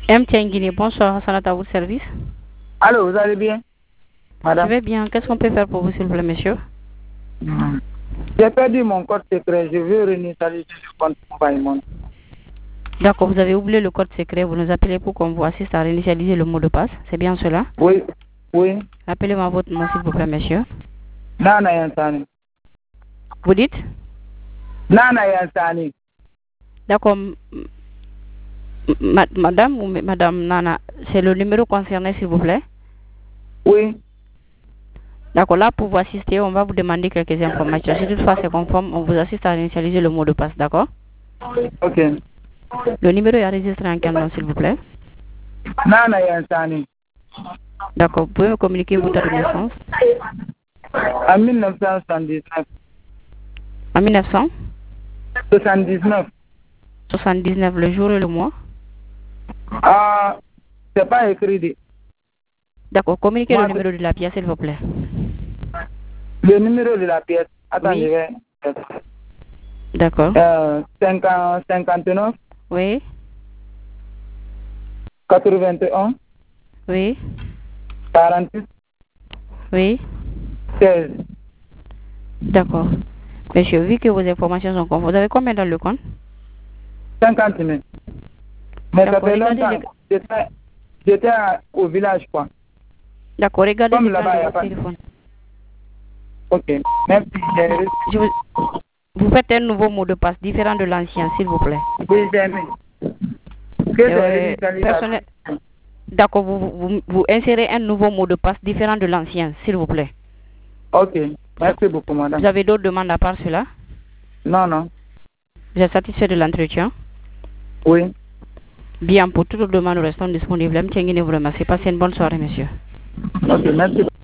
MTN Guinée, bonsoir, Hassanat à votre service. Allô, vous allez bien, madame? Je vais bien. Qu'est-ce qu'on peut faire pour vous, s'il vous plaît, monsieur? J'ai perdu mon code secret. Je veux réinitialiser le compte Paymon. D'accord, vous avez oublié le code secret. Vous nous appelez pour qu'on vous assiste à réinitialiser le mot de passe. C'est bien cela? Oui, oui. Rappelez-moi votre nom, s'il vous plaît, monsieur. Nana Yansani. Vous dites? Nana Yansani. D'accord. Madame ou Madame Nana, c'est le numéro concerné, s'il vous plaît? Oui. D'accord, là, pour vous assister, on va vous demander quelques informations. Si toutefois c'est conforme, on vous assiste à réinitialiser le mot de passe, d'accord? Ok. Le numéro est enregistré en quel nom, s'il vous plaît? Nana Yansani. D'accord, vous pouvez me communiquer votre date de naissance? En 1979. En 1900? 79. 79, le jour et le mois? Ah, c'est pas écrit. D'accord, communiquez Moi, le numéro de la pièce, s'il vous plaît. Le numéro de la pièce. Attends, Oui. je vais. D'accord. 59. Oui. 81. Oui. 48. Oui. 16. D'accord. Monsieur, vu que vos informations sont conformes, vous avez combien dans le compte? 50 000. Mais ça D'accord, fait regardez longtemps. J'étais au village, quoi. D'accord, regardez Comme l'écran là-bas, de il n'y a votre pas. téléphone. Ok. Merci. Je vous... vous faites un nouveau mot de passe différent de l'ancien, s'il vous plaît. Oui, j'ai aimé. Que c'est Personnel... D'accord, vous insérez un nouveau mot de passe différent de l'ancien, s'il vous plaît. Ok. Merci beaucoup, madame. Vous avez d'autres demandes à part cela? Non, non. Vous êtes satisfait de l'entretien? Oui. Bien, pour toutes les demandes, nous restons disponibles. M. Guinée vous remercie. Passez une bonne soirée, monsieur. Ok, merci.